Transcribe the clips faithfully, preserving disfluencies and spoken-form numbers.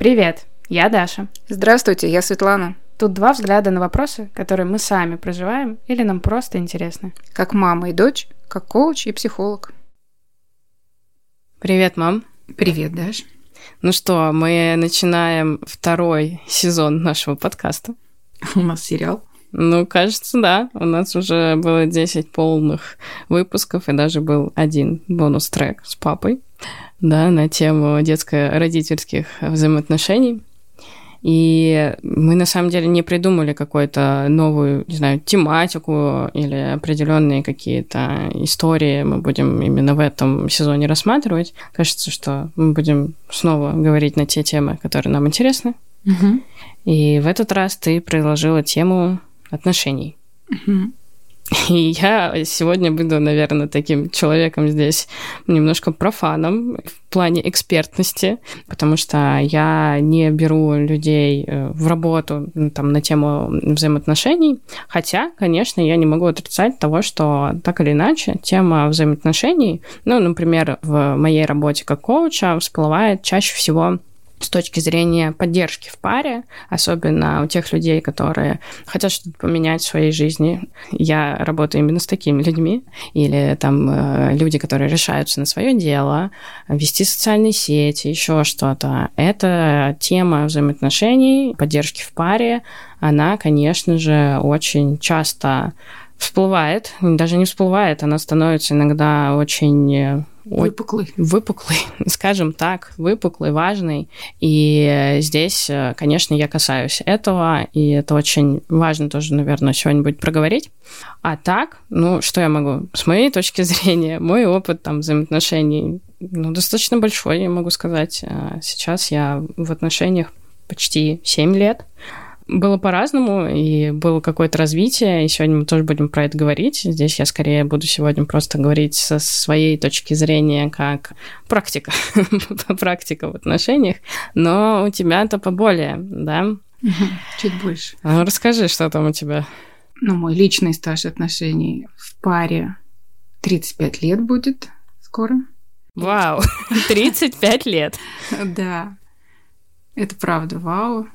Привет, я Даша. Здравствуйте, я Светлана. Тут два взгляда на вопросы, которые мы сами проживаем или нам просто интересны. Как мама и дочь, как коуч и психолог. Привет, мам. Привет, Даш. Ну что, мы начинаем второй сезон нашего подкаста. У нас сериал. Ну, кажется, да. У нас уже было десять полных выпусков, и даже был один бонус-трек с папой, да, на тему детско-родительских взаимоотношений. И мы, на самом деле, не придумали какую-то новую, не знаю, тематику или определенные какие-то истории мы будем именно в этом сезоне рассматривать. Кажется, что мы будем снова говорить на те темы, которые нам интересны. Угу. И в этот раз ты предложила тему отношений. Угу. И я сегодня буду, наверное, таким человеком здесь немножко профаном в плане экспертности, потому что я не беру людей в работу там, на тему взаимоотношений, хотя, конечно, я не могу отрицать того, что так или иначе тема взаимоотношений, ну, например, в моей работе как коуча всплывает чаще всего с точки зрения поддержки в паре, особенно у тех людей, которые хотят что-то поменять в своей жизни. Я работаю именно с такими людьми. Или там люди, которые решаются на свое дело, вести социальные сети, еще что-то. Эта тема взаимоотношений, поддержки в паре, она, конечно же, очень часто всплывает. Даже не всплывает, она становится иногда очень... Выпуклый. Выпуклый, скажем так, выпуклый, важный. И здесь, конечно, я касаюсь этого, и это очень важно тоже, наверное, сегодня будет проговорить. А так, ну, что я могу? С моей точки зрения, мой опыт там взаимоотношений, ну, достаточно большой, я могу сказать. Сейчас я в отношениях почти семь лет. Было по-разному, и было какое-то развитие, и сегодня мы тоже будем про это говорить. Здесь я скорее буду сегодня просто говорить со своей точки зрения как практика, практика в отношениях, но у тебя-то поболее, да? Чуть больше. А ну, расскажи, что там у тебя. Ну, мой личный стаж отношений в паре тридцать пять лет будет скоро. Вау, тридцать пять лет. Да, это правда, вау.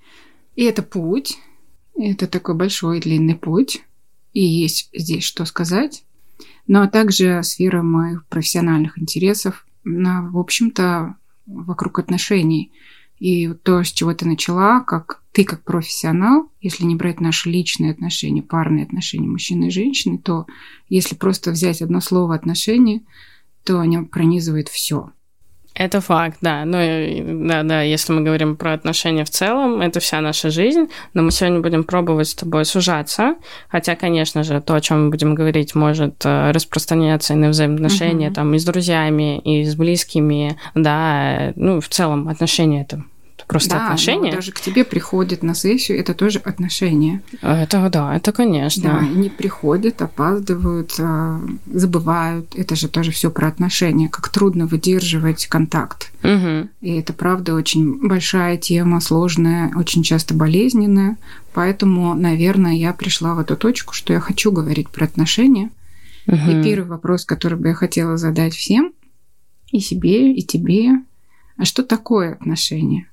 И это путь, это такой большой длинный путь, и есть здесь что сказать. Но также сфера моих профессиональных интересов, она, в общем-то, вокруг отношений. И то, с чего ты начала, как ты как профессионал, если не брать наши личные отношения, парные отношения мужчины и женщины, то если просто взять одно слово «отношения», то оно пронизывает все. Это факт, да. Ну, да, да, если мы говорим про отношения в целом, это вся наша жизнь, но мы сегодня будем пробовать с тобой сужаться, хотя, конечно же, то, о чем мы будем говорить, может распространяться и на взаимоотношения, uh-huh. там, и с друзьями, и с близкими, да, ну, в целом отношения это просто да, отношения. Да, даже к тебе приходят на сессию, это тоже отношения. Это, да, это, конечно. Да, они приходят, опаздывают, забывают. Это же тоже все про отношения, как трудно выдерживать контакт. Угу. И это, правда, очень большая тема, сложная, очень часто болезненная. Поэтому, наверное, я пришла в эту точку, что я хочу говорить про отношения. Угу. И первый вопрос, который бы я хотела задать всем, и себе, и тебе, а что такое отношения?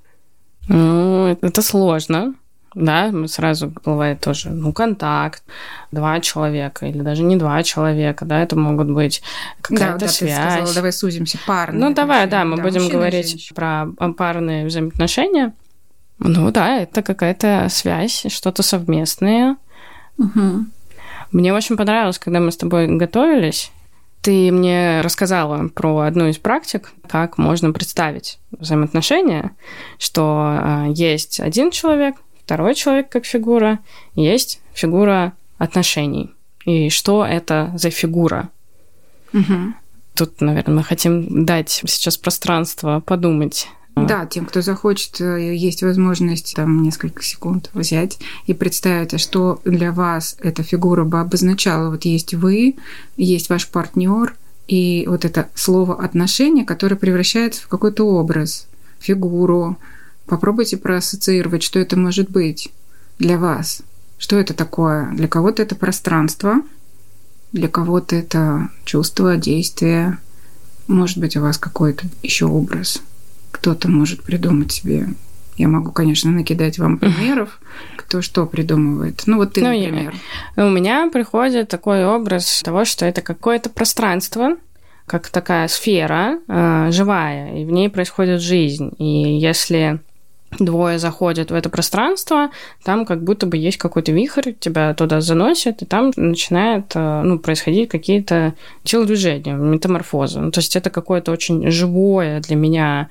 Ну, это сложно, да, сразу бывает тоже, ну, контакт, два человека, или даже не два человека, да, это могут быть какая-то да, да, связь. Ты сказала, давай сузимся, парные. Ну, давай, да, мы да, будем говорить про парные взаимоотношения. Ну, да, это какая-то связь, что-то совместное. Угу. Мне очень понравилось, когда мы с тобой готовились, ты мне рассказала про одну из практик, как можно представить взаимоотношения, что есть один человек, второй человек как фигура, есть фигура отношений. И что это за фигура? Угу. Тут, наверное, мы хотим дать сейчас пространство подумать. Да, тем, кто захочет, есть возможность там несколько секунд взять и представить, а что для вас эта фигура бы обозначала. Вот есть вы, есть ваш партнер, и вот это слово «отношения», которое превращается в какой-то образ, фигуру. Попробуйте проассоциировать, что это может быть для вас. Что это такое? Для кого-то это пространство, для кого-то это чувство, действие. Может быть, у вас какой-то еще образ. Кто-то может придумать себе... Я могу, конечно, накидать вам примеров, кто что придумывает. Ну, вот ты, ну, например. Я, у меня приходит такой образ того, что это какое-то пространство, как такая сфера э, живая, и в ней происходит жизнь. И если двое заходят в это пространство, там как будто бы есть какой-то вихрь, тебя туда заносит, и там начинает э, ну, происходить какие-то телодвижения, метаморфозы. Ну, то есть это какое-то очень живое для меня...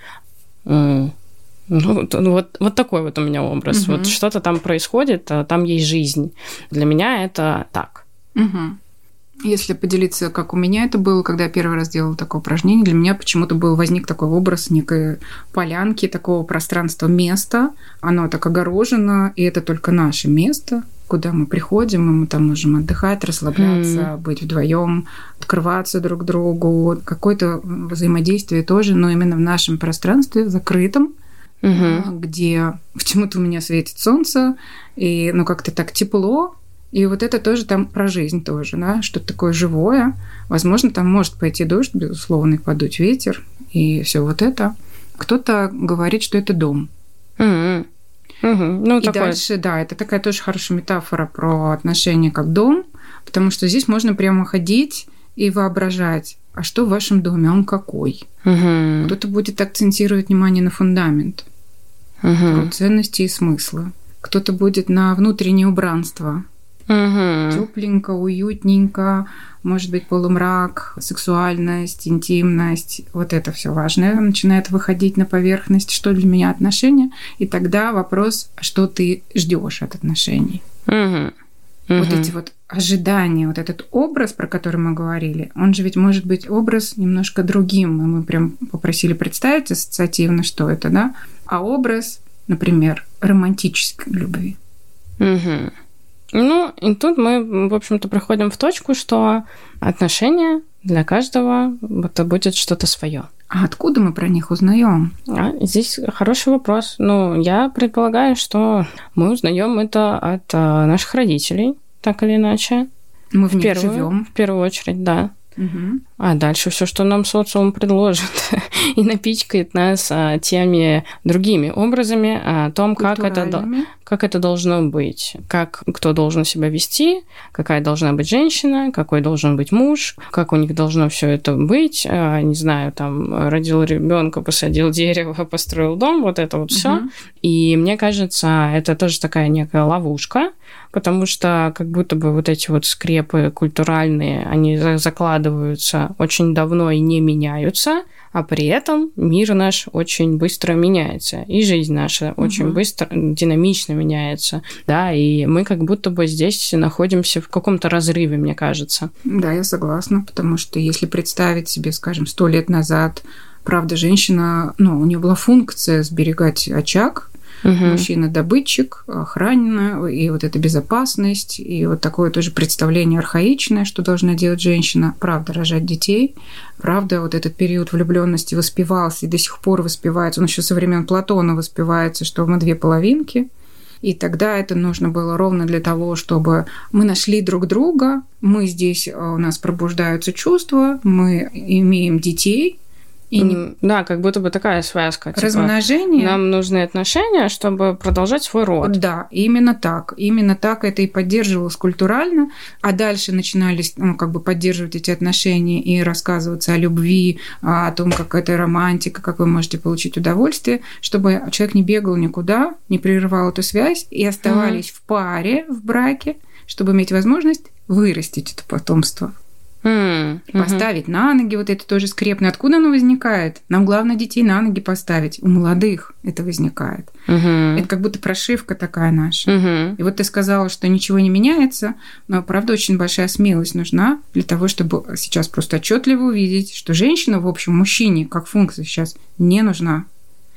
Э, Ну, вот, вот такой вот у меня образ. Угу. Вот что-то там происходит, там есть жизнь. Для меня это так. Угу. Если поделиться, как у меня это было, когда я первый раз делала такое упражнение, для меня почему-то был, возник такой образ некой полянки, такого пространства, места. Оно так огорожено, и это только наше место, куда мы приходим, и мы там можем отдыхать, расслабляться, mm. быть вдвоем, открываться друг другу. Какое-то взаимодействие тоже, но именно в нашем пространстве, закрытом, угу. где почему-то у меня светит солнце, и ну как-то так тепло, и вот это тоже там про жизнь тоже, да, что-то такое живое. Возможно, там может пойти дождь, безусловно, и подуть ветер, и все вот это. Кто-то говорит, что это дом. Угу. Угу. Ну, и такое... дальше, да, это такая тоже хорошая метафора про отношения как дом, потому что здесь можно прямо ходить и воображать, а что в вашем доме, он какой. Угу. Кто-то будет акцентировать внимание на фундамент, угу. про ценности и смыслы. Кто-то будет на внутреннее убранство. Угу. Тепленько, уютненько, может быть, полумрак, сексуальность, интимность. Вот это все важное начинает выходить на поверхность, что для меня отношения. И тогда вопрос, что ты ждешь от отношений. Угу. Вот эти вот ожидания, вот этот образ, про который мы говорили, он же ведь может быть образ немножко другим. И мы прям попросили представить ассоциативно, что это, да? А образ, например, романтической любви. Угу. Ну, и тут мы, в общем-то, приходим в точку, что отношения для каждого это будет что-то свое. А откуда мы про них узнаем? А, здесь хороший вопрос. Ну, я предполагаю, что мы узнаем это от а, наших родителей, так или иначе. Мы в, в них первую, живем. В первую очередь, да. Угу. А дальше все, что нам социум предложит, и напичкает нас а, теми другими образами о том, как это, как это должно быть, как кто должен себя вести, какая должна быть женщина, какой должен быть муж, как у них должно все это быть. А, не знаю, там родил ребенка, посадил дерево, построил дом, вот это вот все. Угу. И мне кажется, это тоже такая некая ловушка, потому что как будто бы вот эти вот скрепы культуральные, они закладываются очень давно и не меняются, а при этом мир наш очень быстро меняется, и жизнь наша угу. очень быстро, динамично меняется, да, и мы как будто бы здесь находимся в каком-то разрыве, мне кажется. Да, я согласна, потому что если представить себе, скажем, сто лет назад, правда, женщина, ну, у нее была функция сберегать очаг, угу. мужчина-добытчик, охрана, и вот эта безопасность, и вот такое тоже представление архаичное, что должна делать женщина, правда, рожать детей, правда, вот этот период влюбленности воспевался и до сих пор воспевается, он еще со времен Платона воспевается, что мы две половинки, и тогда это нужно было ровно для того, чтобы мы нашли друг друга, мы здесь, у нас пробуждаются чувства, мы имеем детей. И не... Да, как будто бы такая связка. Размножение. Типа, нам нужны отношения, чтобы продолжать свой род. Да, именно так. Именно так это и поддерживалось культурально. А дальше начинались ну, как бы поддерживать эти отношения и рассказываться о любви, о том, как это романтика, как вы можете получить удовольствие, чтобы человек не бегал никуда, не прерывал эту связь и оставались mm-hmm. в паре, в браке, чтобы иметь возможность вырастить это потомство. Mm-hmm. Поставить на ноги, вот это тоже скрепно. Откуда оно возникает? Нам главное детей на ноги поставить. У молодых это возникает. Mm-hmm. Это как будто прошивка такая наша. Mm-hmm. И вот ты сказала, что ничего не меняется, но, правда, очень большая смелость нужна для того, чтобы сейчас просто отчетливо увидеть, что женщина, в общем, мужчине как функция сейчас не нужна.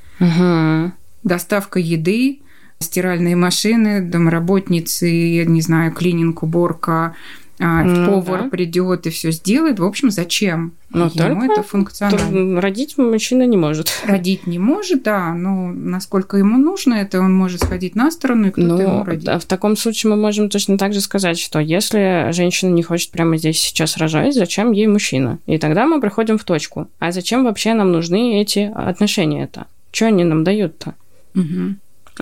Mm-hmm. Доставка еды, стиральные машины, домработницы, я не знаю, клининг, уборка, а, Ну, повар да. придет и все сделает. В общем, зачем? Но Ему только это функционально. родить мужчина не может. Родить не может, да, но насколько ему нужно, это он может сходить на сторону, и кто-то Ну, ему родит. в таком случае мы можем точно так же сказать, что если женщина не хочет прямо здесь сейчас рожать, зачем ей мужчина? И тогда мы приходим в точку. А зачем вообще нам нужны эти отношения-то? Что они нам дают-то? Угу.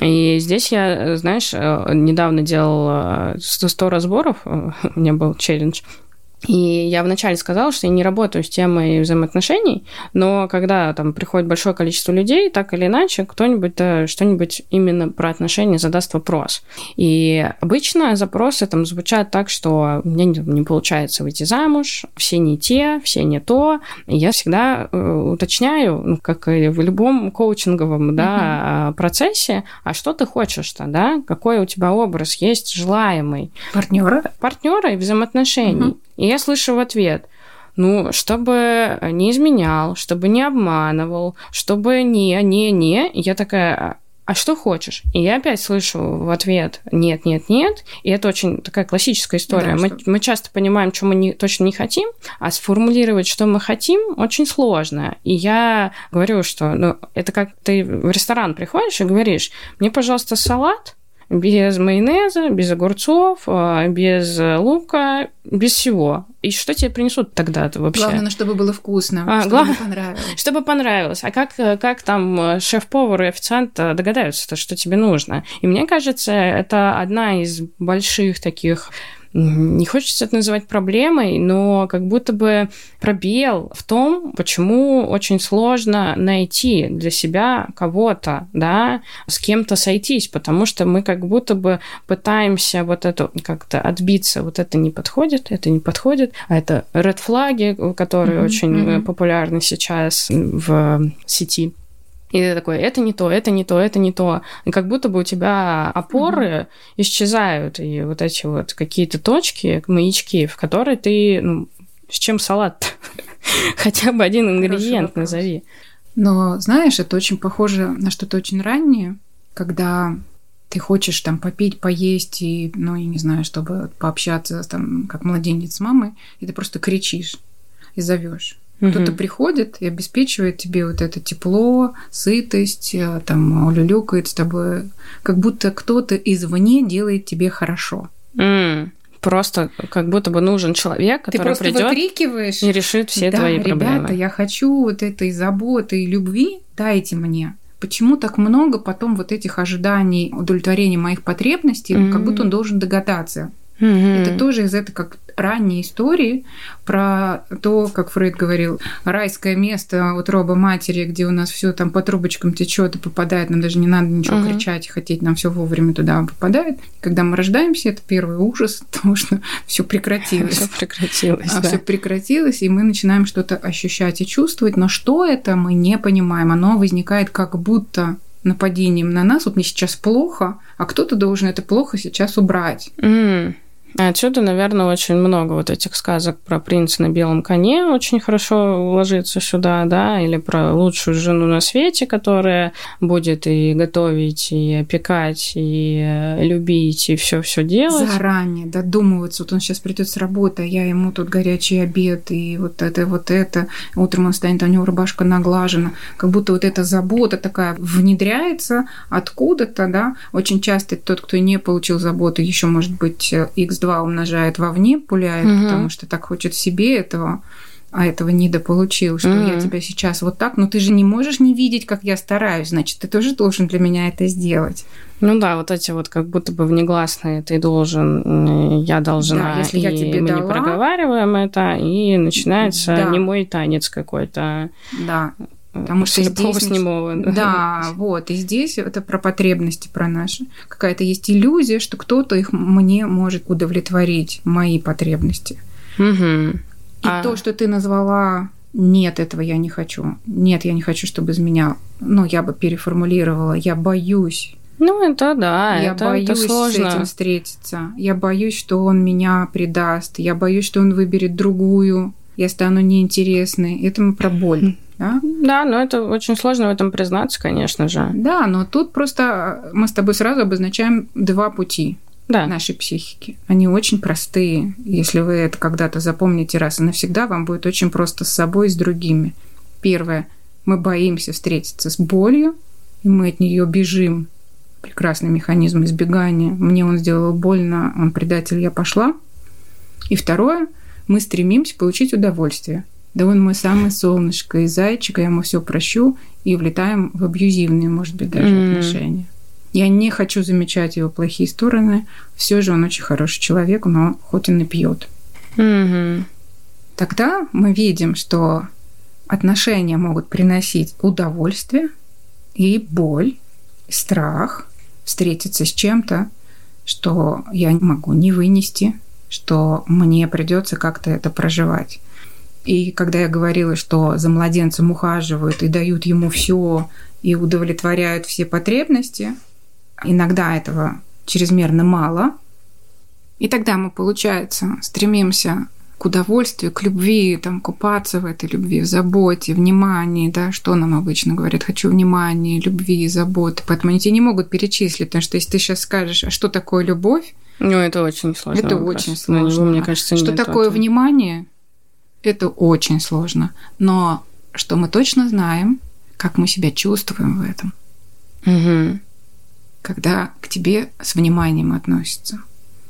И здесь я, знаешь, недавно делала сто разборов, у меня был челлендж, и я вначале сказала, что я не работаю с темой взаимоотношений, но когда там приходит большое количество людей, так или иначе, кто-нибудь да, что-нибудь именно про отношения задаст вопрос. И обычно запросы там звучат так, что у меня не, не получается выйти замуж, все не те, все не то. И я всегда э, уточняю, ну, как и в любом коучинговом да, uh-huh. процессе, а что ты хочешь-то, да? Какой у тебя образ есть желаемый? Партнера? Партнера и взаимоотношений. Uh-huh. И я слышу в ответ, ну, чтобы не изменял, чтобы не обманывал, чтобы не, не, не. И я такая, а что хочешь? И я опять слышу в ответ нет, нет, нет. И это очень такая классическая история. Да, мы, что... мы часто понимаем, что мы не, точно не хотим, а сформулировать, что мы хотим, очень сложно. И я говорю, что ну, это как ты в ресторан приходишь и говоришь, мне, пожалуйста, салат, без майонеза, без огурцов, без лука, без всего. И что тебе принесут тогда-то вообще? Главное, чтобы было вкусно, а, чтобы глав... понравилось. Чтобы понравилось. А как, как там шеф-повар и официант догадаются, что тебе нужно? И мне кажется, это одна из больших таких... Не хочется это называть проблемой, но как будто бы пробел в том, почему очень сложно найти для себя кого-то, да, с кем-то сойтись, потому что мы как будто бы пытаемся вот это как-то отбиться, вот это не подходит, это не подходит, а это ред-флаги, которые mm-hmm, очень mm-hmm. популярны сейчас в сети. И ты такой, это не то, это не то, это не то. И как будто бы у тебя опоры mm-hmm. исчезают, и вот эти вот какие-то точки, маячки, в которые ты, ну, с чем салат? Хотя бы один ингредиент назови. Но, знаешь, это очень похоже на что-то очень раннее, когда ты хочешь там попить, поесть, и, ну, я не знаю, чтобы пообщаться там, как младенец с мамой, и ты просто кричишь и зовешь. Кто-то mm-hmm. приходит и обеспечивает тебе вот это тепло, сытость, там, улюлюкает с тобой, как будто кто-то извне делает тебе хорошо. Mm. Просто как будто бы нужен человек, который придёт и решит все да, твои проблемы. Ребята, я хочу вот этой заботы и любви, дайте мне. Почему так много потом вот этих ожиданий, удовлетворения моих потребностей, mm-hmm. как будто он должен догадаться. Mm-hmm. Это тоже из этой как ранней истории про то, как Фрейд говорил, райское место, утроба матери, где у нас все там по трубочкам течет и попадает, нам даже не надо ничего mm-hmm. кричать и хотеть, нам все вовремя туда попадает. Когда мы рождаемся, это первый ужас, потому что все прекратилось. Все прекратилось, а да. Все прекратилось, и мы начинаем что-то ощущать и чувствовать, но что это, мы не понимаем. Оно возникает как будто нападением на нас. Вот мне сейчас плохо, а кто-то должен это плохо сейчас убрать. Mm. Отсюда, наверное, очень много вот этих сказок про принца на белом коне очень хорошо ложится сюда, да, или про лучшую жену на свете, которая будет и готовить, и опекать, и любить, и все-все делать. Заранее додумываться. Вот он сейчас придет с работы, а я ему тут горячий обед, и вот это, вот это. Утром он станет, а у него рубашка наглажена. Как будто вот эта забота такая внедряется откуда-то, да. Очень часто тот, кто не получил заботу, еще может быть икс два умножает вовне, пуляет, угу. потому что так хочет себе этого, а этого недополучил, что угу. я тебя сейчас вот так, но ты же не можешь не видеть, как я стараюсь, значит, ты тоже должен для меня это сделать. Ну да, вот эти вот как будто бы внегласные ты должен, я должна, да, если и я тебе мы дала, не проговариваем это, и начинается да. немой танец какой-то. Да. Потому что здесь... Немого, да. да, вот, и здесь это про потребности, про наши. Какая-то есть иллюзия, что кто-то их мне может удовлетворить, мои потребности. Угу. И а... то, что ты назвала, нет, этого я не хочу. Нет, я не хочу, чтобы изменял. Ну, я бы переформулировала, я боюсь. Ну, это да, я это, боюсь это сложно. с этим встретиться. Я боюсь, что он меня предаст. Я боюсь, что он выберет другую. Я стану неинтересной. Это мы про боль. Да? Да, но это очень сложно в этом признаться, конечно же. Да, но тут просто мы с тобой сразу обозначаем два пути. да. нашей психики. Они очень простые. Если вы это когда-то запомните раз и навсегда, вам будет очень просто с собой и с другими. Первое. Мы боимся встретиться с болью, и мы от нее бежим. Прекрасный механизм избегания. Мне он сделал больно, он предатель, я пошла. И второе. Мы стремимся получить удовольствие. Да он мой самый солнышко и зайчик, я ему все прощу, и влетаем в абьюзивные, может быть, даже mm. отношения. Я не хочу замечать его плохие стороны. Все же он очень хороший человек, но хоть он и пьет. Mm-hmm. Тогда мы видим, что отношения могут приносить удовольствие и боль, и страх встретиться с чем-то, что я не могу не вынести, что мне придется как-то это проживать. И когда я говорила, что за младенцем ухаживают и дают ему все и удовлетворяют все потребности, иногда этого чрезмерно мало. И тогда мы, получается, стремимся к удовольствию, к любви, там, купаться в этой любви, в заботе, внимании, да, что нам обычно говорят: хочу внимания, любви, заботы. Поэтому они тебе не могут перечислить, потому что если ты сейчас скажешь, а что такое любовь? Ну, это очень сложно. Это вопрос. очень сложно. Ну, мне кажется, что такое ответа. внимание? Это очень сложно. Но что мы точно знаем, как мы себя чувствуем в этом. Угу. Когда к тебе с вниманием относятся.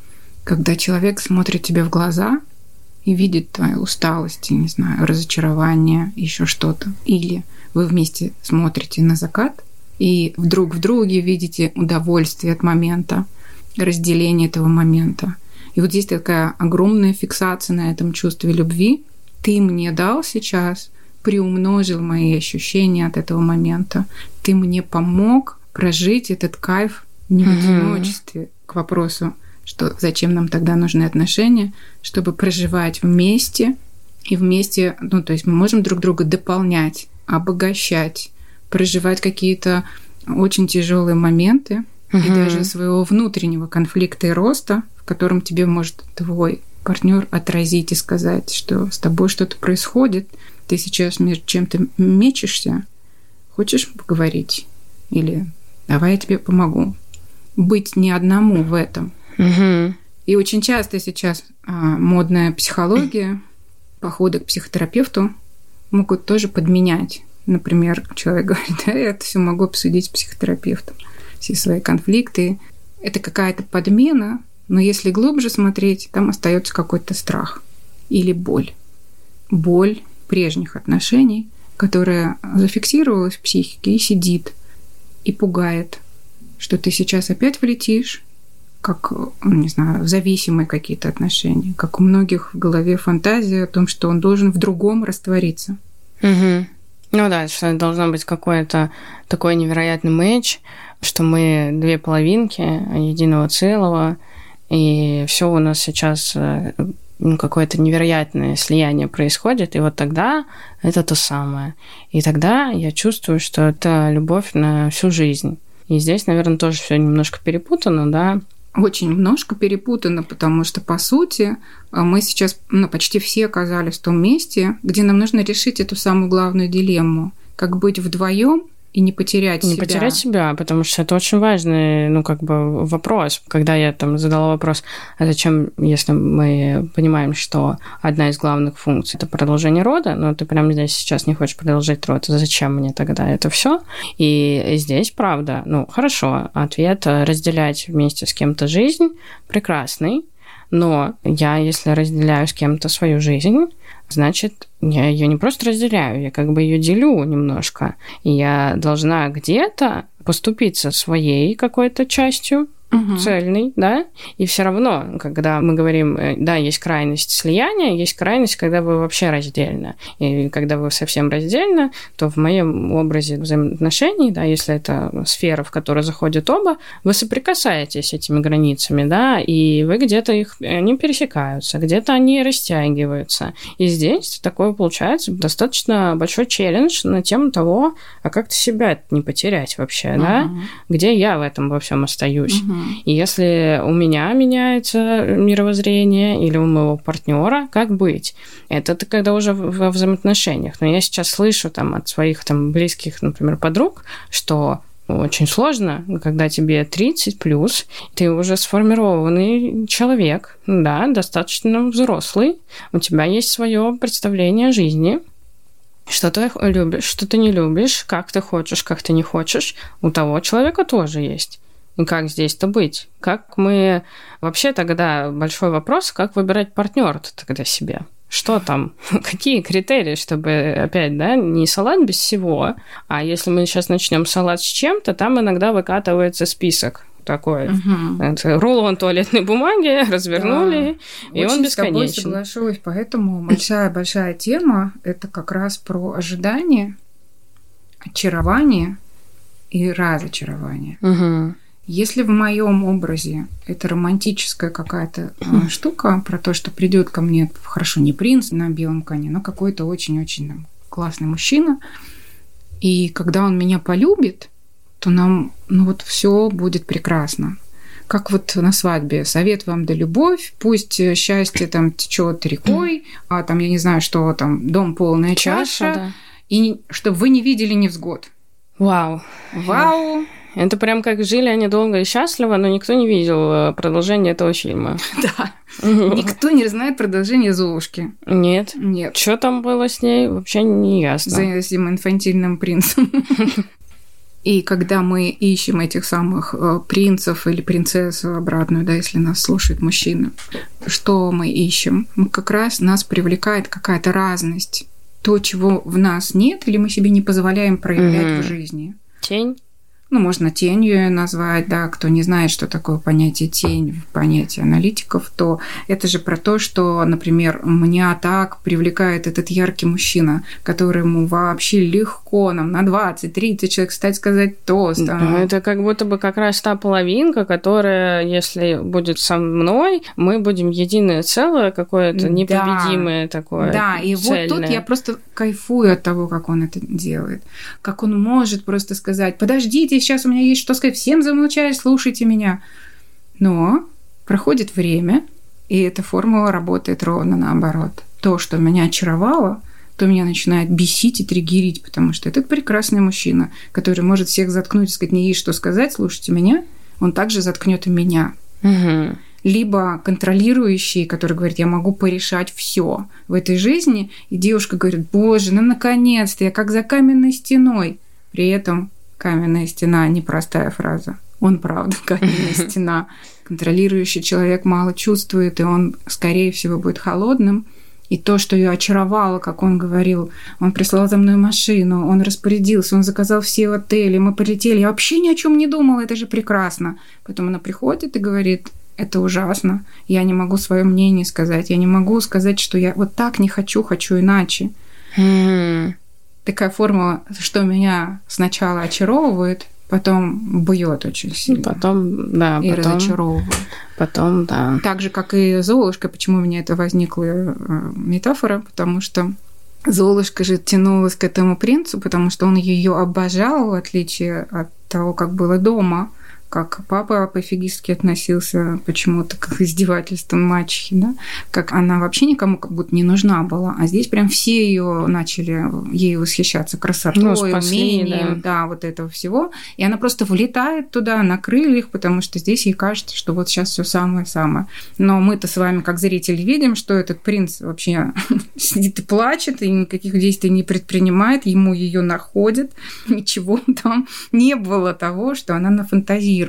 Когда человек смотрит тебе в глаза и видит твою усталость, не знаю, разочарование, еще что-то. Или вы вместе смотрите на закат и вдруг в друге видите удовольствие от момента, разделение этого момента. И вот здесь такая огромная фиксация на этом чувстве любви. Ты мне дал сейчас, приумножил мои ощущения от этого момента. Ты мне помог прожить этот кайф не в одиночестве. Mm-hmm. К вопросу, что зачем нам тогда нужны отношения, чтобы проживать вместе. И вместе, ну, то есть мы можем друг друга дополнять, обогащать, проживать какие-то очень тяжелые моменты. Mm-hmm. И даже своего внутреннего конфликта и роста, в котором тебе может твой партнер отразить и сказать, что с тобой что-то происходит, ты сейчас между чем-то мечешься, хочешь поговорить? Или давай я тебе помогу. Быть не одному в этом. Угу. И очень часто сейчас а, модная психология, походы к психотерапевту могут тоже подменять. Например, человек говорит: да, я это все могу обсудить с психотерапевтом. Все свои конфликты. Это какая-то подмена, но если глубже смотреть, там остается какой-то страх или боль. Боль прежних отношений, которая зафиксировалась в психике и сидит, и пугает, что ты сейчас опять влетишь, как, не знаю, зависимые какие-то отношения, как у многих в голове фантазия о том, что он должен в другом раствориться. Угу. Ну да, что должно быть какой-то такой невероятный матч, что мы две половинки единого целого, и все у нас сейчас, ну, какое-то невероятное слияние происходит, и вот тогда это то самое. И тогда я чувствую, что это любовь на всю жизнь. И здесь, наверное, тоже все немножко перепутано, да. Очень немножко перепутано, потому что, по сути, мы сейчас, ну, почти все оказались в том месте, где нам нужно решить эту самую главную дилемму. Как быть вдвоем и не потерять не себя. Не потерять себя, потому что это очень важный, ну, как бы вопрос. Когда я там задала вопрос, а зачем, если мы понимаем, что одна из главных функций – это продолжение рода, но ты прямо здесь сейчас не хочешь продолжать род, зачем мне тогда это все? И здесь, правда, ну, хорошо, ответ – разделять вместе с кем-то жизнь прекрасный, но я, если разделяю с кем-то свою жизнь, значит, я ее не просто разделяю, я как бы ее делю немножко. И я должна где-то поступиться своей какой-то частью, угу. цельной, да, и все равно, когда мы говорим, да, есть крайность слияния, есть крайность, когда вы вообще раздельно. И когда вы совсем раздельно, то в моем образе взаимоотношений, да, если это сфера, в которую заходят оба, вы соприкасаетесь с этими границами, да, и вы где-то их, они пересекаются, где-то они растягиваются. И здесь такое получается достаточно большой челлендж на тему того, а как-то себя не потерять вообще, uh-huh. да, где я в этом во всем остаюсь. Uh-huh. И если у меня меняется мировоззрение или у моего партнера, как быть? Это когда уже во взаимоотношениях. Но я сейчас слышу там от своих там близких, например, подруг, что очень сложно, когда тебе тридцать плюс, ты уже сформированный человек, да, достаточно взрослый, у тебя есть свое представление о жизни, что ты любишь, что ты не любишь, как ты хочешь, как ты не хочешь, у того человека тоже есть. И как здесь-то быть? Как мы... Вообще тогда большой вопрос, как выбирать партнера тогда себе? Что там? Какие критерии, чтобы, опять, да, не салат без всего, а если мы сейчас начнем салат с чем-то, там иногда выкатывается список такой. Угу. Рулон туалетной бумаги развернули, да. И Очень он бесконечен. С тобой соглашусь, поэтому большая-большая тема – это как раз про ожидание, очарование и разочарование. Угу. Если в моем образе это романтическая какая-то э, штука про то, что придет ко мне, хорошо, не принц на белом коне, но какой-то очень-очень там, классный мужчина, и когда он меня полюбит, то нам, ну вот все будет прекрасно. Как вот на свадьбе. Совет вам да любовь, пусть счастье там течет рекой, а там, я не знаю, что там, дом полная чаша, чаша да. И чтобы вы не видели невзгод. Вау. Вау. Это прям как жили они долго и счастливо, но никто не видел продолжение этого фильма. Да. Никто не знает продолжение Золушки. Нет. Нет. Что там было с ней, вообще не ясно. За этим инфантильным принцем. И когда мы ищем этих самых принцев или принцессу обратную, да, если нас слушает мужчина, что мы ищем? Мы как раз нас привлекает какая-то разность. То, чего в нас нет, или мы себе не позволяем проявлять mm-hmm. в жизни. Тень? Ну, можно тенью назвать, да, кто не знает, что такое понятие тень, понятие аналитиков, то это же про то, что, например, меня так привлекает этот яркий мужчина, которому вообще легко нам на двадцать-тридцать человек стать сказать тост. Да, это как будто бы как раз та половинка, которая, если будет со мной, мы будем единое целое, какое-то непобедимое да, такое. Да, и цельное. Вот тут я просто кайфую от того, как он это делает. Как он может просто сказать: подождите, сейчас у меня есть что сказать, всем замолчать, слушайте меня. Но проходит время, и эта формула работает ровно наоборот. То, что меня очаровало, то меня начинает бесить и триггерить, потому что этот прекрасный мужчина, который может всех заткнуть и сказать: не есть что сказать, слушайте меня, он также заткнет и меня. Угу. Либо контролирующий, который говорит: я могу порешать все в этой жизни, и девушка говорит: боже, ну наконец-то, я как за каменной стеной. При этом каменная стена – непростая фраза. Он, правда, каменная стена. Контролирующий человек мало чувствует, и он, скорее всего, будет холодным. И то, что ее очаровало, как он говорил, он прислал за мной машину, он распорядился, он заказал все отели, мы полетели. Я вообще ни о чем не думала, это же прекрасно. Потом она приходит и говорит: это ужасно, я не могу свое мнение сказать, я не могу сказать, что я вот так не хочу, хочу иначе. Mm-hmm. Такая формула, что меня сначала очаровывает, потом бьет очень сильно. Потом, да, и потом, разочаровывает. Потом, да. Так же, как и Золушка. Почему у меня это возникла метафора? Потому что Золушка же тянулась к этому принцу, потому что он ее обожал, в отличие от того, как было дома. Как папа пофигистски относился почему-то к издевательствам мачехи, да? Как она вообще никому как будто не нужна была. А здесь прям все ее начали ей восхищаться красотой, ну, спасли, умением, да. да, вот этого всего. И она просто влетает туда на крыльях, потому что здесь ей кажется, что вот сейчас все самое-самое. Но мы-то с вами, как зрители, видим, что этот принц вообще сидит и плачет, и никаких действий не предпринимает, ему ее находят. Ничего там не было того, что она нафантазировала.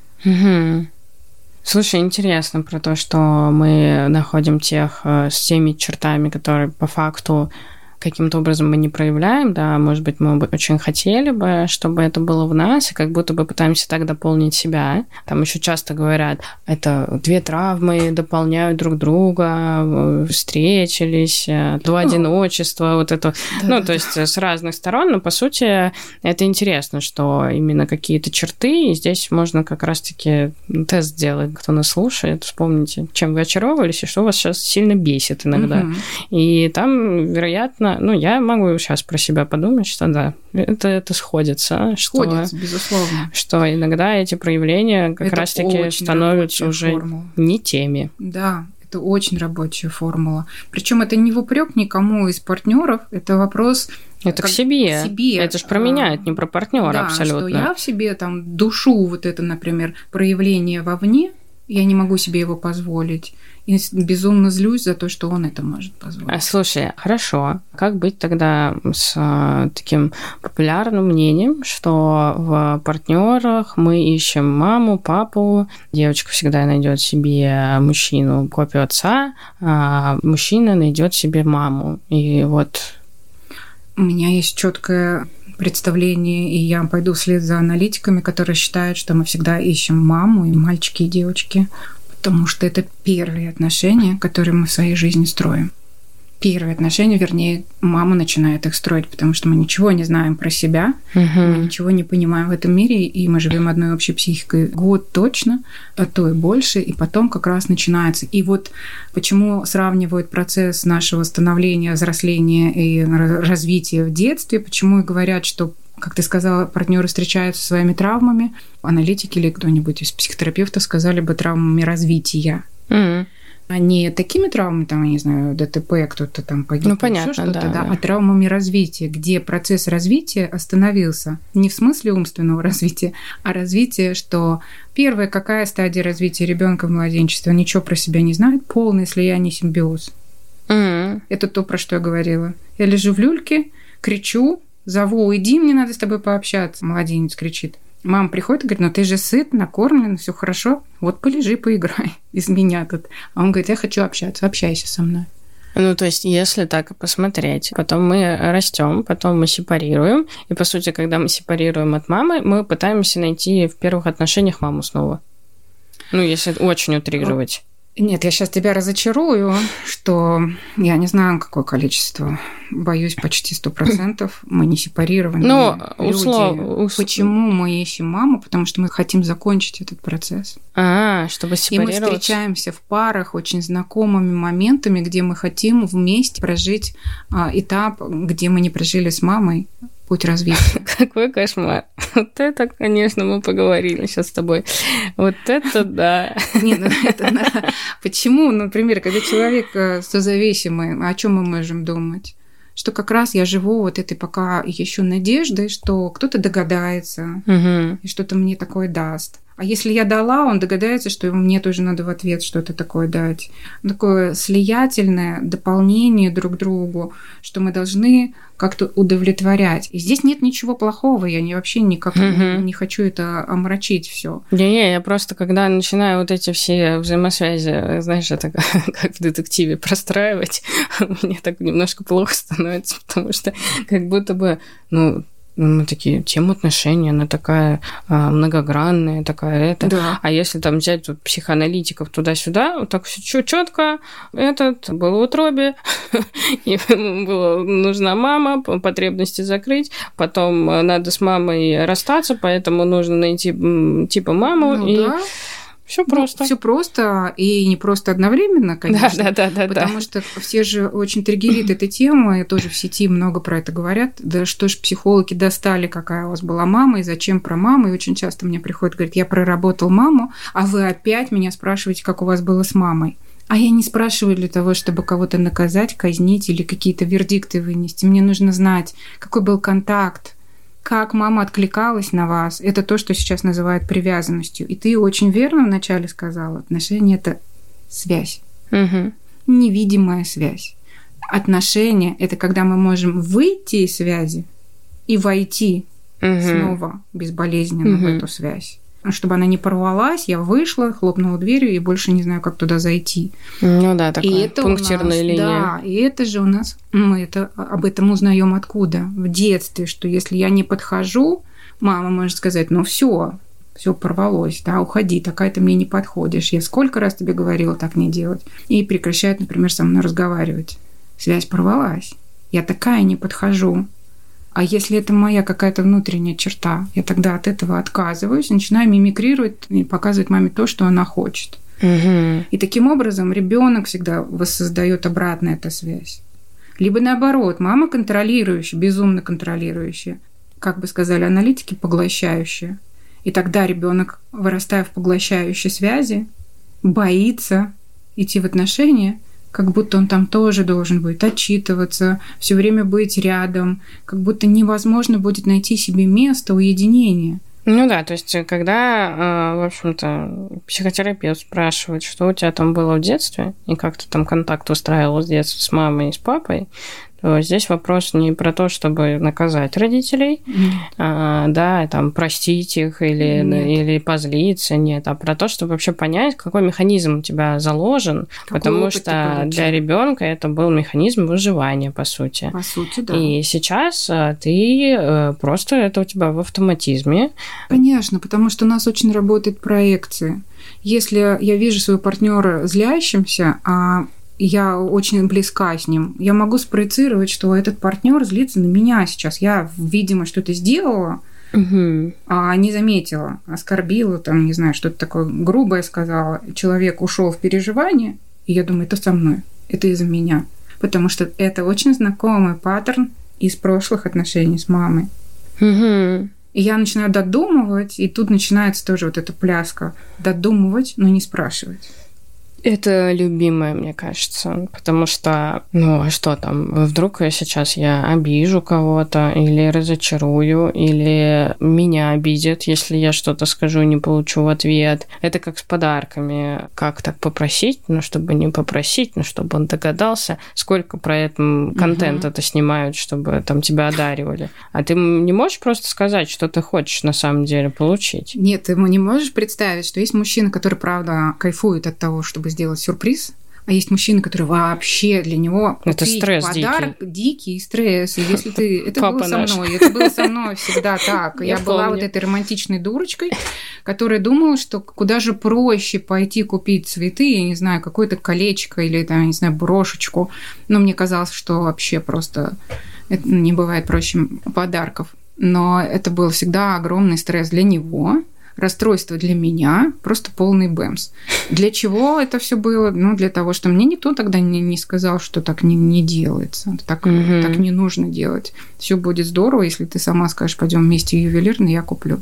Угу. Слушай, интересно про то, что мы находим тех с теми чертами, которые по факту каким-то образом мы не проявляем, да, может быть, мы бы очень хотели бы, чтобы это было в нас, и как будто бы пытаемся так дополнить себя. Там еще часто говорят, это две травмы дополняют друг друга, встретились, два одиночества, вот это, да, ну, да, то есть да. с разных сторон, но, по сути, это интересно, что именно какие-то черты, и здесь можно как раз-таки тест сделать, кто нас слушает, вспомните, чем вы очаровывались, и что вас сейчас сильно бесит иногда. Угу. И там, вероятно, ну, я могу сейчас про себя подумать, что да, это, это сходится. Сходится, что, безусловно. Что иногда эти проявления как это раз-таки становятся уже формула. Не теми. Да, это очень рабочая формула. Причем это не в упрек никому из партнеров, это вопрос Это к себе. К себе. Это же про меня, это не про партнера да, абсолютно. Что я в себе там душу вот это, например, проявление вовне, я не могу себе его позволить. И безумно злюсь за то, что он это может позволить. Слушай, хорошо. Как быть тогда с а, таким популярным мнением, что в партнерах мы ищем маму, папу, девочка всегда найдет себе мужчину, копию отца, а мужчина найдет себе маму. И вот... У меня есть четкое представление, и я пойду вслед за аналитиками, которые считают, что мы всегда ищем маму, и мальчики, и девочки. Потому что это первые отношения, которые мы в своей жизни строим. Первые отношения, вернее, мама начинает их строить, потому что мы ничего не знаем про себя, угу. мы ничего не понимаем в этом мире, и мы живем одной общей психикой год точно, а то и больше, и потом как раз начинается. И вот почему сравнивают процесс нашего становления, взросления и развития в детстве, почему и говорят, что, как ты сказала, партнеры встречаются со своими травмами. Аналитики или кто-нибудь из психотерапевтов сказали бы травмами развития. Mm-hmm. А не такими травмами, там, я не знаю, ДТП, кто-то там погиб, ну, понятно, еще что-то, да, да, да. а травмами развития, где процесс развития остановился. Не в смысле умственного развития, а развитие, что первая какая стадия развития ребенка в младенчестве, он ничего про себя не знает, полное слияние, симбиоз. Mm-hmm. Это то, про что я говорила. Я лежу в люльке, кричу, зову, уйди, мне надо с тобой пообщаться. Младенец кричит. Мама приходит и говорит, ну ты же сыт, накормлен, все хорошо, вот полежи, поиграй из меня тут. А он говорит, я хочу общаться, общайся со мной. Ну, то есть, если так и посмотреть, потом мы растем, потом мы сепарируем, и, по сути, когда мы сепарируем от мамы, мы пытаемся найти в первых отношениях маму снова. Ну, если очень утрировать. Нет, я сейчас тебя разочарую, что я не знаю, какое количество, боюсь, почти сто процентов мы не сепарированы. Ну, условно. Ус... Почему мы ищем маму? Потому что мы хотим закончить этот процесс. А, чтобы сепарироваться. И мы встречаемся в парах очень знакомыми моментами, где мы хотим вместе прожить а, этап, где мы не прожили с мамой. Путь развития. Какой кошмар. Вот это, конечно, мы поговорили сейчас с тобой. Вот это да. Нет, ну это да. Почему, например, когда человек созависимый, о чем мы можем думать? Что как раз я живу вот этой пока еще надеждой, что кто-то догадается угу. и что-то мне такое даст. А если я дала, он догадается, что мне тоже надо в ответ что-то такое дать. Такое слиятельное дополнение друг другу, что мы должны как-то удовлетворять. И здесь нет ничего плохого, я не, вообще никак mm-hmm. не хочу это омрачить все. Не-не, я просто, когда начинаю вот эти все взаимосвязи, знаешь, это как в детективе простраивать, мне так немножко плохо становится, потому что как будто бы, ну, мы такие, тема отношений, она такая а, многогранная, такая это. Да. А если там взять тут психоаналитиков туда-сюда, вот так все четко, этот был в утробе, ему была нужна мама, потребности закрыть, потом надо с мамой расстаться, поэтому нужно найти типа маму. Ну, и... да. Все просто. Ну, все просто и не просто одновременно, конечно. Да, да, да, потому да. что все же очень триггерит эта тема, и тоже в сети много про это говорят. Да что ж психологи достали, какая у вас была мама, и зачем про маму. И очень часто мне приходят, говорят, я проработал маму, а вы опять меня спрашиваете, как у вас было с мамой. А я не спрашиваю для того, чтобы кого-то наказать, казнить или какие-то вердикты вынести. Мне нужно знать, какой был контакт, как мама откликалась на вас. Это то, что сейчас называют привязанностью. И ты очень верно вначале сказала, отношения – это связь. Угу. Невидимая связь. Отношения – это когда мы можем выйти из связи и войти угу. снова безболезненно угу. в эту связь. Чтобы она не порвалась, я вышла, хлопнула дверью и больше не знаю, как туда зайти. Ну да, такая пунктирная нас, линия. Да, и это же у нас, мы это, об этом узнаем откуда? В детстве, что если я не подхожу, мама может сказать, ну все, все порвалось, да, уходи, такая ты мне не подходишь. Я сколько раз тебе говорила так не делать. И прекращает, например, со мной разговаривать. Связь порвалась. Я такая не подхожу. А если это моя какая-то внутренняя черта, я тогда от этого отказываюсь, начинаю мимикрировать и показывать маме то, что она хочет. Угу. И таким образом ребенок всегда воссоздает обратно эту связь. Либо наоборот, мама контролирующая, безумно контролирующая, как бы сказали аналитики, поглощающая. И тогда ребенок, вырастая в поглощающей связи, боится идти в отношения, как будто он там тоже должен будет отчитываться, все время быть рядом, как будто невозможно будет найти себе место уединения. Ну да, то есть когда, в общем-то, психотерапевт спрашивает, что у тебя там было в детстве, и как ты там контакт устраивал с детства с мамой и с папой, то здесь вопрос не про то, чтобы наказать родителей, а, да, там, простить их или, или позлиться, нет, а про то, чтобы вообще понять, какой механизм у тебя заложен, какой потому что для ребенка это был механизм выживания, по сути. По сути, да. И сейчас ты просто, это у тебя в автоматизме. Конечно, потому что у нас очень работает проекция. Если я вижу своего партнера злящимся, а я очень близка с ним, я могу спроецировать, что этот партнер злится на меня сейчас. Я, видимо, что-то сделала, угу. а не заметила, оскорбила, там, не знаю, что-то такое грубое сказала. Человек ушел в переживание, и я думаю, это со мной, это из-за меня. Потому что это очень знакомый паттерн из прошлых отношений с мамой. Угу. И я начинаю додумывать, и тут начинается тоже вот эта пляска. Додумывать, но не спрашивать. Это любимое, мне кажется, потому что, ну, а что там, вдруг я сейчас я обижу кого-то, или разочарую, или меня обидят, если я что-то скажу и не получу в ответ. Это как с подарками. Как так попросить, ну, чтобы не попросить, ну, чтобы он догадался, сколько про это контента-то снимают, чтобы там тебя одаривали. А ты не можешь просто сказать, что ты хочешь на самом деле получить? Нет, ты не можешь представить, что есть мужчина, который, правда, кайфует от того, чтобы сделать сюрприз, а есть мужчина, который вообще для него это стресс подарок дикий. дикий стресс. И если ты это Папа было со наш. мной, это было со мной всегда так. Я, я была вот этой романтичной дурочкой, которая думала, что куда же проще пойти купить цветы, я не знаю, какое-то колечко или там, я не знаю, брошечку. Но мне казалось, что вообще просто это не бывает проще подарков. Но это был всегда огромный стресс для него. Расстройство для меня, просто полный бэмс. Для чего это все было? Ну, для того, что мне никто тогда не, не сказал, что так не, не делается, так, mm-hmm. так не нужно делать. Все будет здорово, если ты сама скажешь, пойдем вместе в ювелирный, я куплю.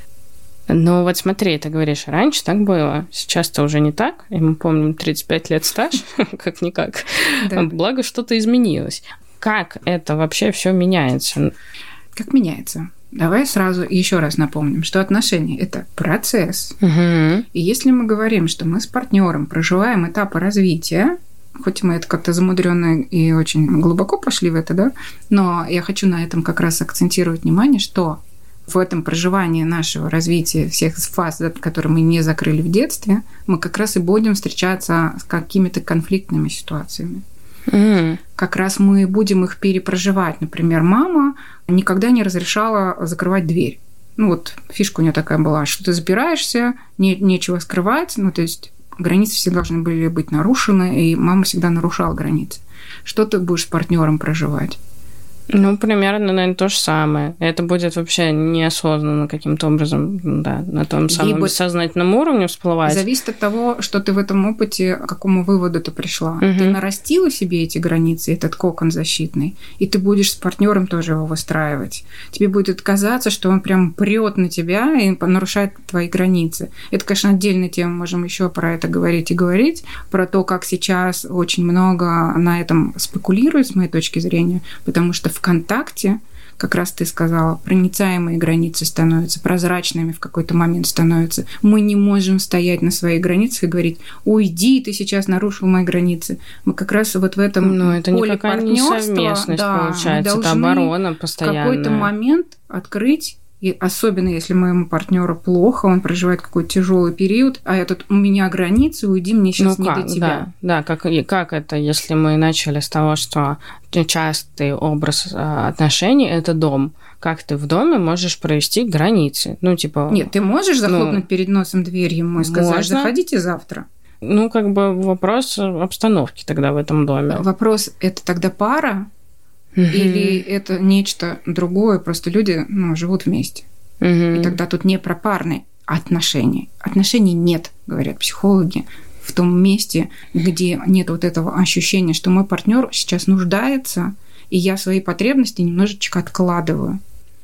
Ну, вот смотри, ты говоришь, раньше так было, сейчас-то уже не так, и мы помним тридцать пять лет стаж, как-никак. Благо, что-то изменилось. Как это вообще все меняется? Как меняется? Давай сразу еще раз напомним, что отношения – это процесс. Угу. И если мы говорим, что мы с партнером проживаем этапы развития, хоть мы это как-то замудренно и очень глубоко пошли в это, да, но я хочу на этом как раз акцентировать внимание, что в этом проживании нашего развития всех фаз, которые мы не закрыли в детстве, мы как раз и будем встречаться с какими-то конфликтными ситуациями. Mm. Как раз мы будем их перепроживать. Например, мама никогда не разрешала закрывать дверь. Ну вот фишка у нее такая была, что ты запираешься, не, нечего скрывать, ну то есть границы все должны были быть нарушены, и мама всегда нарушала границы. Что ты будешь с партнером проживать? Ну, примерно, наверное, то же самое. Это будет вообще неосознанно каким-то образом, да, на том самом Либо бессознательном уровне всплывать. Зависит от того, что ты в этом опыте, к какому выводу ты пришла. Угу. Ты нарастила себе эти границы, этот кокон защитный, и ты будешь с партнером тоже его выстраивать. Тебе будет казаться, что он прям прет на тебя и нарушает твои границы. Это, конечно, отдельная тема, можем еще про это говорить и говорить, про то, как сейчас очень много на этом спекулируют, с моей точки зрения, потому что ВКонтакте, как раз ты сказала, проницаемые границы становятся, прозрачными в какой-то момент становятся. Мы не можем стоять на своих границах и говорить: уйди, ты сейчас нарушил мои границы. Мы как раз вот в этом Но это поле партнерства, не совместность, да, получается, это оборона постоянная. В какой-то момент открыть. И особенно, если моему партнеру плохо, он проживает какой-то тяжелый период, а этот у меня границы, уйди, мне сейчас ну, не как, до тебя. Да, да, как, как это, если мы начали с того, что частый образ отношений – это дом. Как ты в доме можешь провести границы? Ну, типа... Нет, ты можешь захлопнуть ну, перед носом дверь ему и сказать: можно. Заходите завтра. Ну, как бы вопрос обстановки тогда в этом доме. Вопрос – это тогда пара? Uh-huh. Или это нечто другое, просто люди ну, живут вместе. Uh-huh. И тогда тут не про парные отношения. Отношений нет, говорят психологи, в том месте, где нет вот этого ощущения, что мой партнер сейчас нуждается, и я свои потребности немножечко откладываю.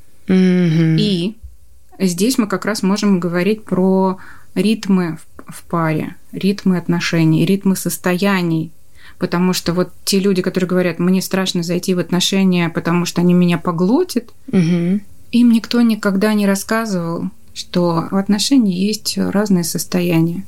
Uh-huh. И здесь мы как раз можем говорить про ритмы в паре, ритмы отношений, ритмы состояний. Потому что вот те люди, которые говорят, мне страшно зайти в отношения, потому что они меня поглотят, угу. им никто никогда не рассказывал, что в отношениях есть разные состояния.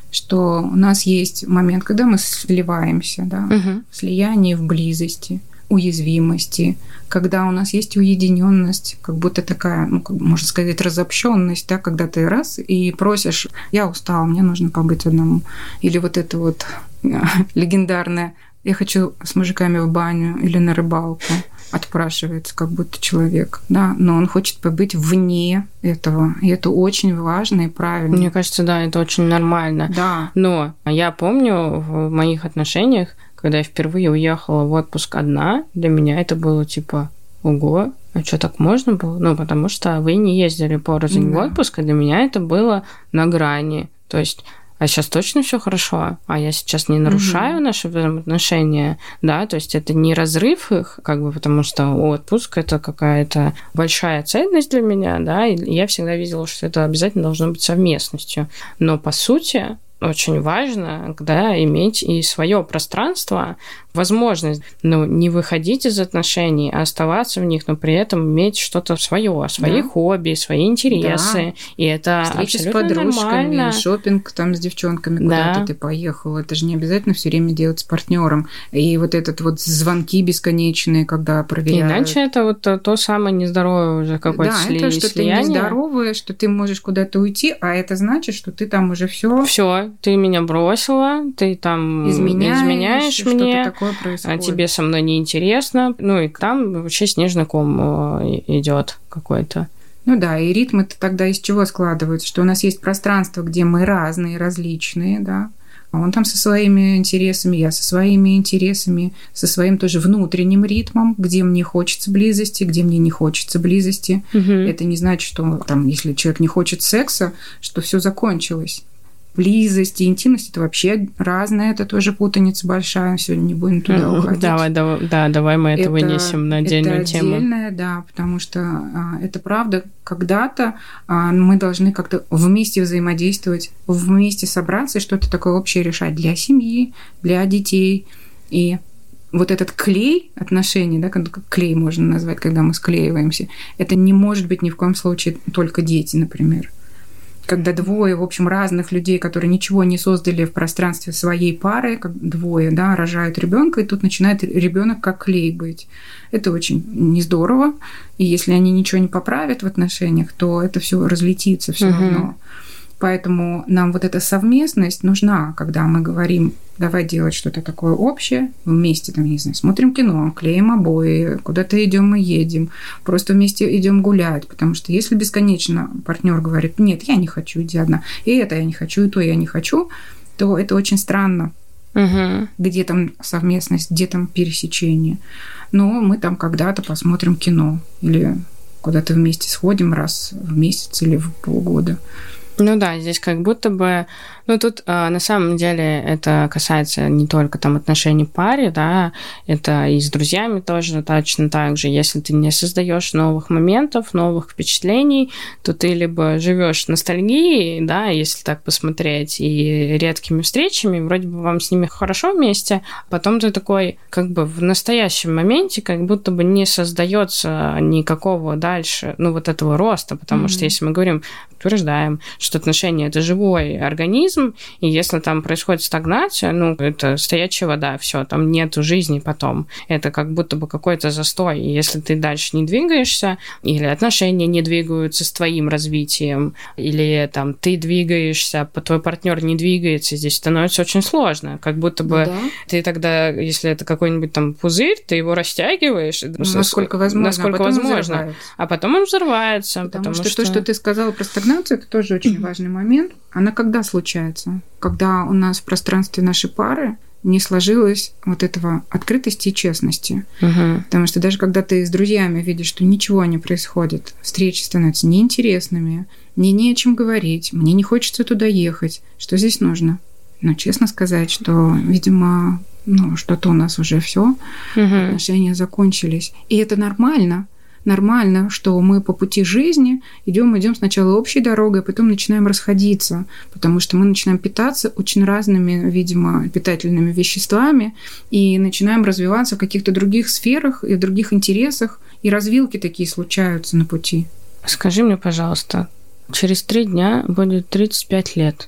Что у нас есть момент, когда мы сливаемся, да, угу. в слиянии, в близости, уязвимости, когда у нас есть уединенность, как будто такая, ну, как можно сказать, разобщенность, да, когда ты раз и просишь, я устал, мне нужно побыть одному. Или вот это вот легендарное, я хочу с мужиками в баню или на рыбалку. Отпрашивается как будто человек, да, но он хочет побыть вне этого, и это очень важно и правильно. Мне кажется, да, это очень нормально. Да. Но я помню в моих отношениях, когда я впервые уехала в отпуск одна, для меня это было типа, ого, а что, так можно было? Ну, потому что вы не ездили порознь да. в отпуск, и для меня это было на грани. То есть а сейчас точно все хорошо, а я сейчас не нарушаю угу. наши взаимоотношения, да, то есть это не разрыв их, как бы, потому что отпуск – это какая-то большая ценность для меня, да, и я всегда видела, что это обязательно должно быть совместностью. Но, по сути, очень важно, да, иметь и свое пространство, возможность, ну, не выходить из отношений, а оставаться в них, но при этом иметь что-то свое, свои да. хобби, свои интересы. Да. И это встречи абсолютно с подружками, нормально. Шопинг там с девчонками, да. куда-то ты поехал. Это же не обязательно все время делать с партнером. И вот этот вот звонки бесконечные, когда проверяют. Иначе это вот то, то самое нездоровое уже какое-то да, сли- это что слияние. Ты нездоровое, что ты можешь куда-то уйти, а это значит, что ты там уже все. Все, ты меня бросила, ты там изменяешь, изменяешь мне. Такое происходит. А тебе со мной неинтересно. Ну, и там вообще снежный ком идет какой-то. Ну да, и ритмы-то тогда из чего складываются? Что у нас есть пространство, где мы разные, различные, да. А он там со своими интересами, я со своими интересами, со своим тоже внутренним ритмом, где мне хочется близости, где мне не хочется близости. Угу. Это не значит, что там, если человек не хочет секса, что все закончилось. Близость и интимность – это вообще разное, это тоже путаница большая, сегодня не будем туда уходить. Давай, давай, да, давай мы это, это вынесем на отдельную это тему. Это отдельное, да, потому что а, это правда, когда-то а, мы должны как-то вместе взаимодействовать, вместе собраться и что-то такое общее решать для семьи, для детей. И вот этот клей отношений, да, как клей можно назвать, когда мы склеиваемся, это не может быть ни в коем случае только дети, например. Когда двое, в общем, разных людей, которые ничего не создали в пространстве своей пары, как двое, да, рожают ребенка, и тут начинает ребенок как клей быть. Это очень не здорово. И если они ничего не поправят в отношениях, то это все разлетится все равно. Угу. Поэтому нам вот эта совместность нужна, когда мы говорим, давай делать что-то такое общее, вместе, там, не знаю, смотрим кино, клеим обои, куда-то идем и едем, просто вместе идем гулять, потому что если бесконечно партнер говорит, нет, я не хочу, иди одна, и это я не хочу, и то я не хочу, то это очень странно. Угу. Где там совместность, где там пересечение. Но мы там когда-то посмотрим кино или куда-то вместе сходим раз в месяц или в полгода. Ну да, здесь как будто бы... Ну тут э, на самом деле это касается не только там отношений в паре, да, это и с друзьями тоже точно так же. Если ты не создаешь новых моментов, новых впечатлений, то ты либо живешь ностальгией, да, если так посмотреть, и редкими встречами, вроде бы вам с ними хорошо вместе, потом ты такой как бы в настоящем моменте как будто бы не создается никакого дальше, ну вот этого роста, потому mm-hmm. что если мы говорим, утверждаем, что отношения – это живой организм, и если там происходит стагнация, ну, это стоячая вода, все, там нету жизни потом. Это как будто бы какой-то застой. И если ты дальше не двигаешься, или отношения не двигаются с твоим развитием, или там ты двигаешься, твой партнер не двигается, здесь становится очень сложно. Как будто бы да. ты тогда, если это какой-нибудь там пузырь, ты его растягиваешь. Насколько возможно. Насколько а потом возможно. А потом он взрывается. Потому, потому что, что то, что ты сказала про стагнацию, это тоже очень важный момент. Она когда случается? Когда у нас в пространстве нашей пары не сложилось вот этого открытости и честности. Угу. Потому что даже когда ты с друзьями видишь, что ничего не происходит, встречи становятся неинтересными, мне не о чем говорить, мне не хочется туда ехать. Что здесь нужно? Ну, честно сказать, что, видимо, ну, что-то у нас уже все, угу. отношения закончились. И это нормально. нормально, что мы по пути жизни идем, идем сначала общей дорогой, а потом начинаем расходиться, потому что мы начинаем питаться очень разными, видимо, питательными веществами и начинаем развиваться в каких-то других сферах и в других интересах, и развилки такие случаются на пути. Скажи мне, пожалуйста, через три дня будет тридцать пять лет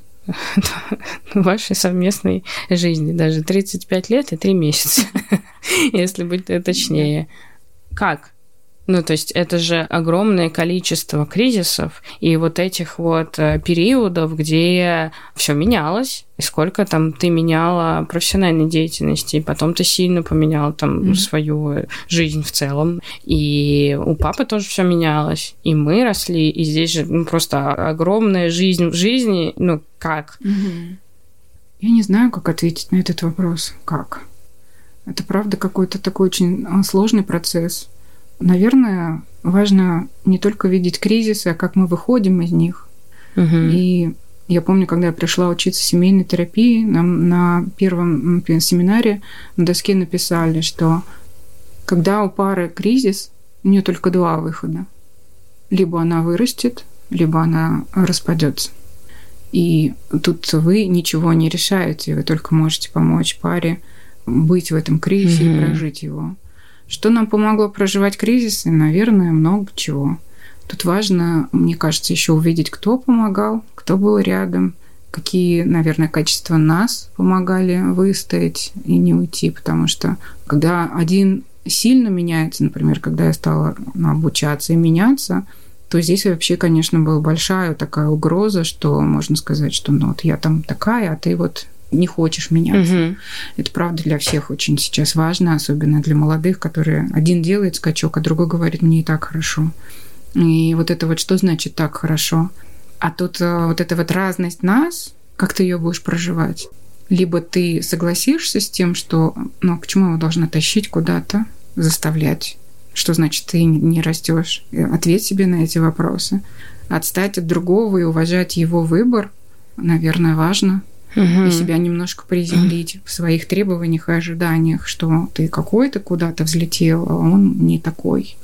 вашей совместной жизни, даже тридцать пять лет и три месяца, если быть точнее. Как? Ну, то есть это же огромное количество кризисов и вот этих вот периодов, где все менялось, и сколько там ты меняла профессиональной деятельности, и потом ты сильно поменяла там mm-hmm. свою жизнь в целом, и у папы тоже все менялось, и мы росли, и здесь же ну, просто огромная жизнь в жизни, ну, как? Mm-hmm. Я не знаю, как ответить на этот вопрос. Как? Это правда какой-то такой очень сложный процесс. Наверное, важно не только видеть кризисы, а как мы выходим из них. Угу. И я помню, когда я пришла учиться семейной терапии, нам на первом семинаре на доске написали, что когда у пары кризис, у нее только два выхода. Либо она вырастет, либо она распадется. И тут вы ничего не решаете, вы только можете помочь паре быть в этом кризисе угу. и прожить его. Что нам помогло проживать кризисы? Наверное, много чего. Тут важно, мне кажется, еще увидеть, кто помогал, кто был рядом, какие, наверное, качества нас помогали выстоять и не уйти. Потому что когда один сильно меняется, например, когда я стала обучаться и меняться, то здесь вообще, конечно, была большая такая угроза, что можно сказать, что ну вот я там такая, а ты вот не хочешь меняться. Угу. Это, правда, для всех очень сейчас важно, особенно для молодых, которые один делает скачок, а другой говорит, мне и так хорошо. И вот это вот что значит так хорошо? А тут вот эта вот разность нас, как ты ее будешь проживать? Либо ты согласишься с тем, что, ну, почему его должна тащить куда-то, заставлять? Что значит ты не растешь? Ответь себе на эти вопросы. Отстать от другого и уважать его выбор, наверное, важно. Угу. И себя немножко приземлить в своих требованиях и ожиданиях, что ты какой-то куда-то взлетел, а он не такой.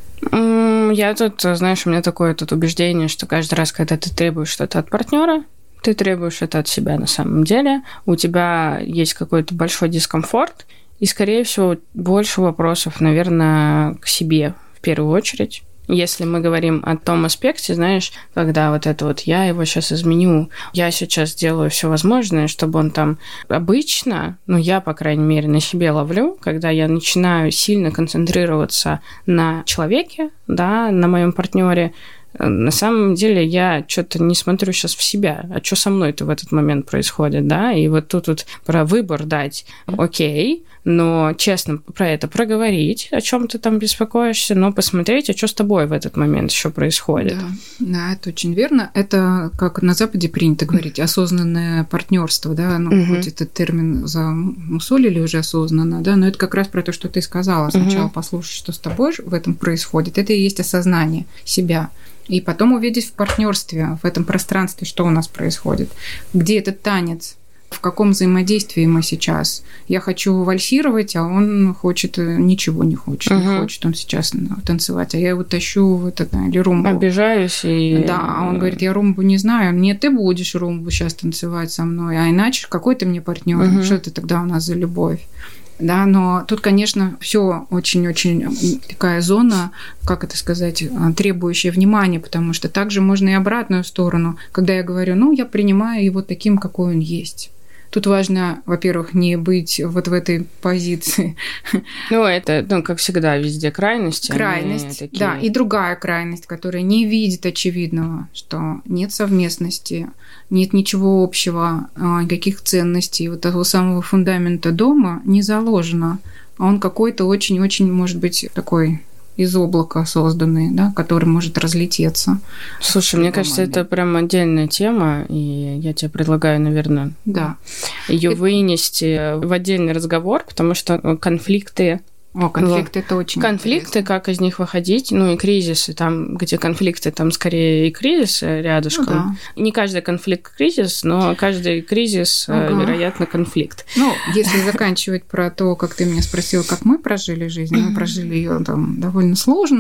Я тут, знаешь, у меня такое тут убеждение, что каждый раз, когда ты требуешь что-то от партнера, ты требуешь это от себя на самом деле, у тебя есть какой-то большой дискомфорт, и, скорее всего, больше вопросов, наверное, к себе в первую очередь. Если мы говорим о том аспекте, знаешь, когда вот это вот я его сейчас изменю, я сейчас делаю все возможное, чтобы он там обычно, ну я, по крайней мере, на себе ловлю, когда я начинаю сильно концентрироваться на человеке, да, на моем партнере, на самом деле я что-то не смотрю сейчас в себя, а что со мной-то в этот момент происходит, да, и вот тут вот про выбор дать, окей, но честно про это проговорить, о чем ты там беспокоишься, но посмотреть, а что с тобой в этот момент еще происходит. Да, да, это очень верно. Это, как на Западе принято говорить, осознанное партнерство, да, ну, угу. хоть этот термин замусолили уже осознанно, да, но это как раз про то, что ты сказала. Сначала угу. послушать, что с тобой в этом происходит. Это и есть осознание себя. И потом увидеть в партнерстве, в этом пространстве, что у нас происходит, где этот танец, в каком взаимодействии мы сейчас. Я хочу вальсировать, а он хочет, ничего не хочет. Угу. Не хочет он сейчас танцевать, а я его тащу в это, или румбу. Обижаюсь и... Да, а он говорит, я румбу не знаю. Нет, ты будешь румбу сейчас танцевать со мной, а иначе какой ты мне партнер? Угу. Что это тогда у нас за любовь? Да, но тут, конечно, все очень-очень такая зона, как это сказать, требующая внимания, потому что также можно и обратную сторону, когда я говорю, ну, я принимаю его таким, какой он есть. Тут важно, во-первых, не быть вот в этой позиции. Ну, это, ну, как всегда, везде крайности. Крайность, такие... да, и другая крайность, которая не видит очевидного, что нет совместности, нет ничего общего, никаких ценностей, вот того самого фундамента дома не заложено. А он какой-то очень-очень, может быть, такой... из облака созданный, да, который может разлететься. Слушай, мне кажется, момент. Это прям отдельная тема, и я тебе предлагаю, наверное, да. ее это... вынести в отдельный разговор, потому что конфликты... О, конфликты это очень Конфликты, интересно. Как из них выходить, ну и кризисы, там, где конфликты, там скорее и кризисы рядышком. Ну, да. Не каждый конфликт кризис, но каждый кризис, ага. вероятно, конфликт. Ну, если заканчивать про то, как ты меня спросила, как мы прожили жизнь, мы прожили ее там довольно сложно.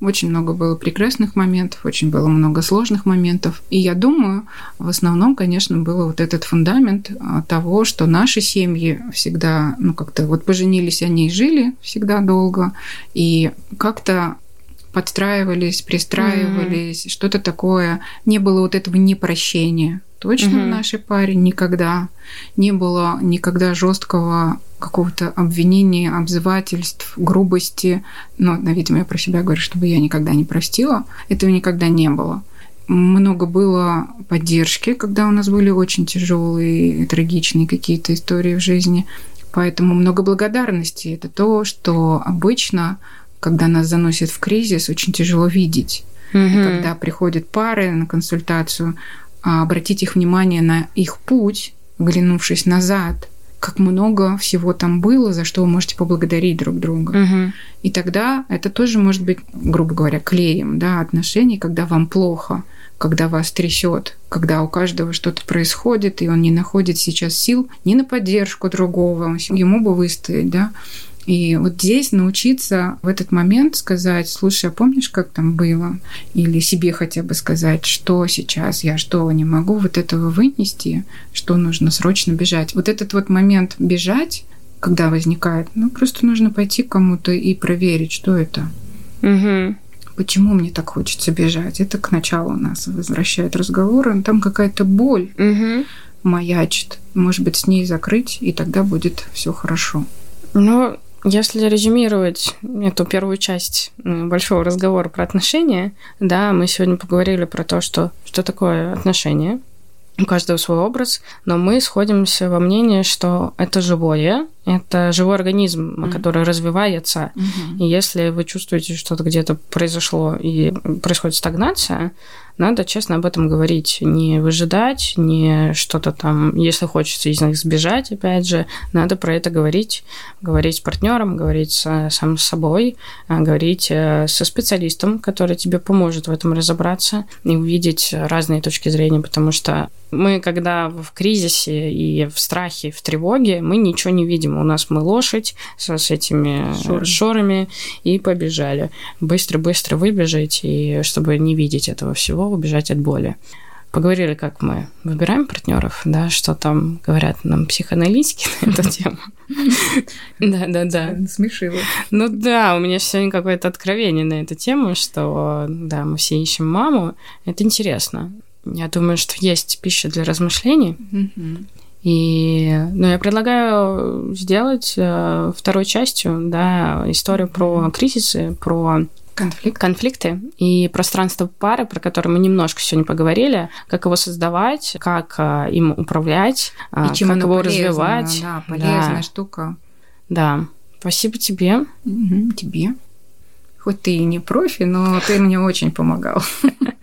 Очень много было прекрасных моментов, очень было много сложных моментов. И я думаю, в основном, конечно, был вот этот фундамент того, что наши семьи всегда, ну, как-то вот поженились они и жили всегда долго, и как-то подстраивались, пристраивались, mm-hmm. что-то такое. Не было вот этого непрощения. Точно mm-hmm. в нашей паре никогда. Не было никогда жесткого какого-то обвинения, обзывательств, грубости. Но, видимо, я про себя говорю, чтобы я никогда не простила. Этого никогда не было. Много было поддержки, когда у нас были очень тяжелые, трагичные какие-то истории в жизни. Поэтому много благодарности. Это то, что обычно, когда нас заносит в кризис, очень тяжело видеть. Mm-hmm. И когда приходят пары на консультацию, обратить их внимание на их путь, оглянувшись назад, как много всего там было, за что вы можете поблагодарить друг друга. Угу. И тогда это тоже может быть, грубо говоря, клеем, да, отношений, когда вам плохо, когда вас трясет, когда у каждого что-то происходит, и он не находит сейчас сил ни на поддержку другого, ему бы выстоять, да. И вот здесь научиться в этот момент сказать: слушай, а помнишь, как там было? Или себе хотя бы сказать, что сейчас я, что не могу вот этого вынести, что нужно срочно бежать. Вот этот вот момент бежать, когда возникает, ну просто нужно пойти к кому-то и проверить, что это. Угу. Почему мне так хочется бежать? Это к началу нас возвращает разговор, там какая-то боль угу. маячит. Может быть, с ней закрыть, и тогда будет все хорошо. Ну, если резюмировать эту первую часть большого разговора про отношения, да, мы сегодня поговорили про то, что, что такое отношения. У каждого свой образ, но мы сходимся во мнении, что это живое, это живой организм, mm-hmm. который развивается. Mm-hmm. И если вы чувствуете, что-то где-то произошло и происходит стагнация, надо честно об этом говорить. Не выжидать, не что-то там, если хочется из них сбежать, опять же, надо про это говорить. Говорить с партнером, говорить с, сам с собой, говорить со специалистом, который тебе поможет в этом разобраться и увидеть разные точки зрения, потому что мы, когда в кризисе и в страхе, в тревоге, мы ничего не видим. У нас мы лошадь со, с этими шорами. шорами и побежали. Быстро-быстро выбежать, и чтобы не видеть этого всего, убежать от боли. Поговорили, как мы выбираем партнеров, да, что там говорят нам психоаналитики на эту тему. Да-да-да. Смешило. Ну да, у меня сегодня какое-то откровение на эту тему, что, да, мы все ищем маму. Это интересно. Я думаю, что есть пища для размышлений. Mm-hmm. И, ну, я предлагаю сделать э, второй частью, да, историю про кризисы, про Конфликт. конфликты и пространство пары, про которое мы немножко сегодня поговорили, как его создавать, как э, им управлять, э, и чем как его полезно, развивать. Да, полезная да. штука. Да. Спасибо тебе. Угу, тебе. Хоть ты и не профи, но ты мне очень помогал.